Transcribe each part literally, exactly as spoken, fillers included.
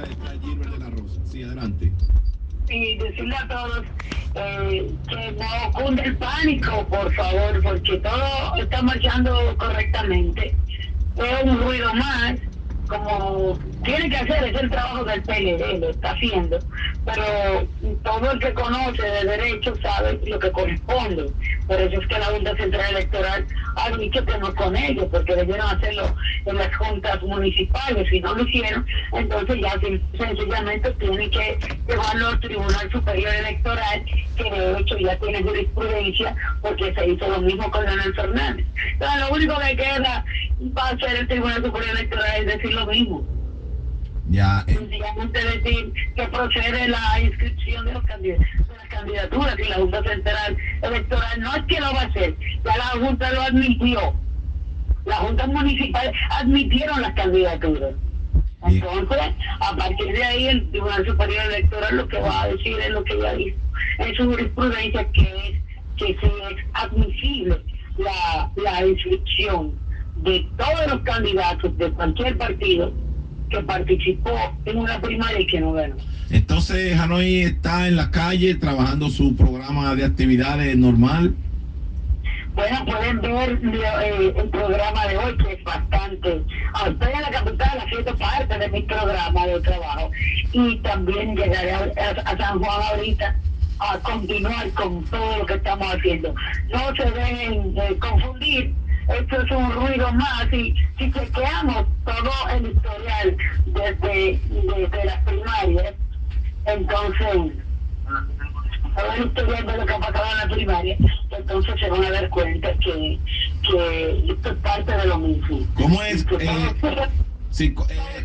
está Gilbert de la Rosa. Sí, adelante. Y decirle a todos eh, que no cunde el pánico, por favor, porque todo está marchando correctamente. Es un ruido más, como tiene que hacer, es el trabajo del P L D, lo está haciendo, pero todo el que conoce de derecho sabe lo que corresponde. Por eso es que la Junta Central Electoral ha dicho que no con ellos, porque debieron hacerlo en las juntas municipales. Si no lo hicieron, entonces ya sencillamente tienen que llevarlo al Tribunal Superior Electoral, que de hecho ya tiene jurisprudencia, porque se hizo lo mismo con Leonel Fernández. Entonces lo único que queda va a ser el Tribunal Superior Electoral es decir lo mismo. Ya. Eh. Sencillamente decir que procede la inscripción de, los candidatos, de las candidaturas, y la Junta Central Electoral no es que lo va a hacer, ya la Junta lo admitió. Las juntas municipales admitieron las candidaturas. Entonces, a partir de ahí, el Tribunal Superior Electoral lo que va a decir es lo que ya dijo en su jurisprudencia, que es que si es admisible la, la inscripción de todos los candidatos de cualquier partido que participó en una primaria y que no ganó. Entonces, Hanoi está en la calle trabajando su programa de actividades normal. Bueno, pueden ver eh, el programa de hoy, que es bastante... Ah, estoy en la capital haciendo parte de mi programa de trabajo, y también llegaré a, a, a San Juan ahorita a continuar con todo lo que estamos haciendo. No se deben eh, confundir. Esto es un ruido más, y si chequeamos todo el historial desde, desde las primarias, entonces todo el historial de lo que ha pasado en la primaria, entonces se van a dar cuenta que, que esto es parte de lo mismo. ¿Cómo es? Eh, sí,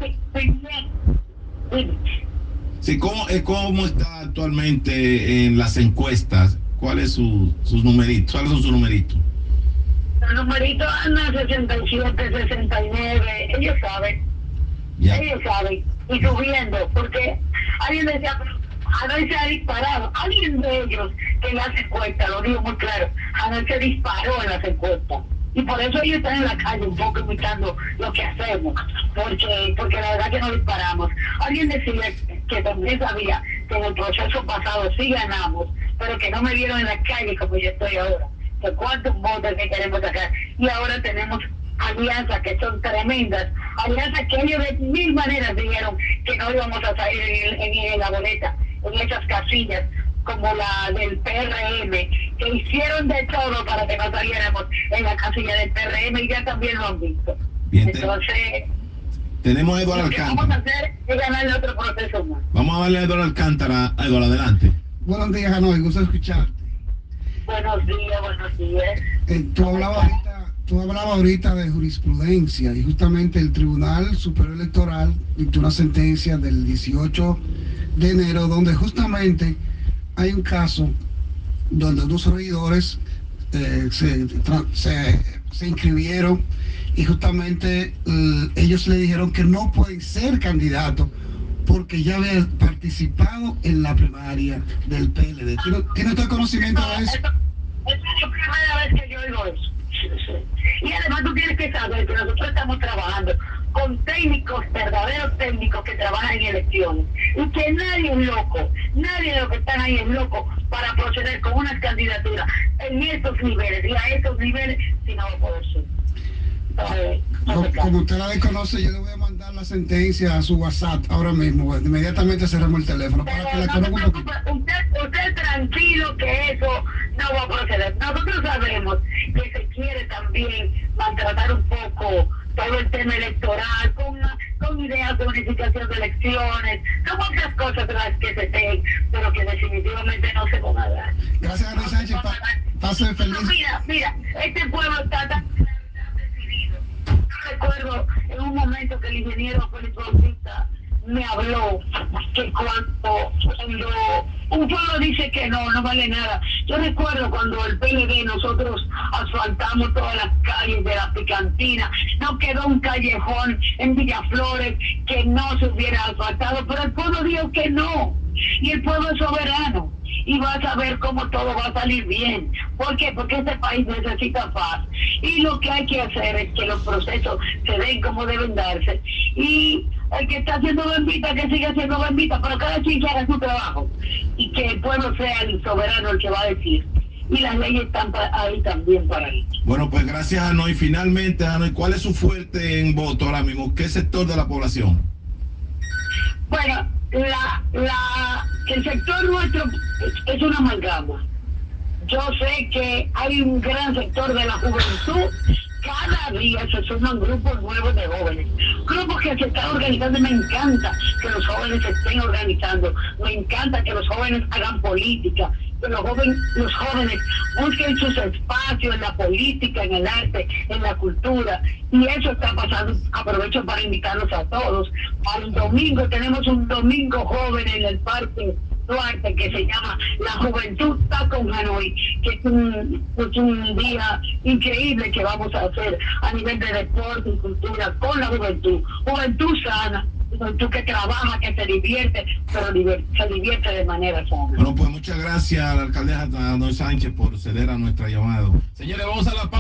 eh, sí, ¿cómo, eh, ¿cómo está actualmente en las encuestas? ¿Cuáles su, sus numeritos? ¿Cuáles son sus numeritos? Los numeritos andan sesenta y siete, sesenta y nueve, ellos saben, ya. ellos saben, y subiendo, porque alguien decía, Hanoi se ha disparado, alguien de ellos que en las encuestas, lo digo muy claro, Hanoi se disparó en las encuestas, y por eso ellos están en la calle un poco imitando lo que hacemos, porque porque la verdad que no disparamos. Alguien decía que también sabía que en el proceso pasado sí ganamos, pero que no me vieron en la calle como yo estoy ahora. De cuántos votos que queremos sacar, y ahora tenemos alianzas que son tremendas, alianzas que ellos de mil maneras dijeron que no íbamos a salir en, en, en la boleta, en esas casillas, como la del P R M, que hicieron de todo para que no saliéramos en la casilla del P R M, y ya también lo han visto. Bien, entonces tenemos a Eduardo lo que Alcántara. vamos a hacer es ganarle otro proceso más. Vamos a darle a Eduardo Alcántara. Eduardo, adelante. Buenos días, Hanoi, gusto escucharte. Buenos días, buenos días. Eh, tú, hablabas ahorita, tú hablabas ahorita de jurisprudencia, y justamente el Tribunal Superior Electoral dictó una sentencia del dieciocho de enero donde justamente hay un caso donde unos regidores eh, se, se, se inscribieron, y justamente eh, ellos le dijeron que no pueden ser candidatos porque ya había participado en la primaria del P L D. ¿Tiene, ¿tiene usted conocimiento de eso? Esa es la primera vez que yo oigo eso. Y además tú tienes que saber que nosotros estamos trabajando con técnicos, verdaderos técnicos que trabajan en elecciones, y que nadie es loco, nadie de los que están ahí es loco para proceder con unas candidaturas en estos niveles, y a estos niveles si no va a poder ser. Entonces, como, como usted la desconoce, yo le voy a mandar la sentencia a su WhatsApp ahora mismo. Inmediatamente cerramos el teléfono para Pero que la no conozca un poquito. Usted, usted tranquilo que eso no va a proceder. Nosotros sabemos que se quiere también maltratar un poco todo el tema electoral con, con ideas de unificación de elecciones, con muchas cosas de las que se den, pero que definitivamente no se van a dar. Gracias, Hanoi Sánchez. Pa, pase feliz. No, mira, mira, este pueblo está tan decidido. Yo recuerdo en un momento que el ingeniero Félix Bautista me habló que cuando, cuando un pueblo dice que no, no vale nada. Yo recuerdo cuando el P L D nosotros asfaltamos todas las calles de la Picantina, no quedó un callejón en Villaflores que no se hubiera asfaltado, pero el pueblo dijo que no, y el pueblo es soberano y va a saber cómo todo va a salir bien. ¿Por qué? Porque este país necesita paz, y lo que hay que hacer es que los procesos se den como deben darse, y el que está haciendo bendita, que siga siendo bendita, pero cada quien haga su trabajo y que el pueblo sea el soberano el que va a decir. Y las leyes están ahí también para eso. Bueno, pues gracias, Anoy. Finalmente, Anoy, ¿cuál es su fuerte en voto ahora mismo? ¿Qué sector de la población? Bueno, la, la, el sector nuestro es, es una amalgama. Yo sé que hay un gran sector de la juventud. Cada día se suman grupos nuevos de jóvenes, grupos que se están organizando. Me encanta que los jóvenes se estén organizando, me encanta que los jóvenes hagan política, que los jóvenes, los jóvenes busquen sus espacios en la política, en el arte, en la cultura, y eso está pasando. Aprovecho para invitarlos a todos. Al domingo tenemos un domingo joven en el Parque Duarte que se llama La Juventud está con Hanoi, que es un, es un día increíble que vamos a hacer a nivel de deporte y cultura con la juventud, juventud sana, juventud que trabaja, que se divierte, pero divierte, se divierte de manera sana. Bueno, pues muchas gracias a la alcaldesa Anoy Sánchez por ceder a nuestra llamada. Señores, vamos a la pausa.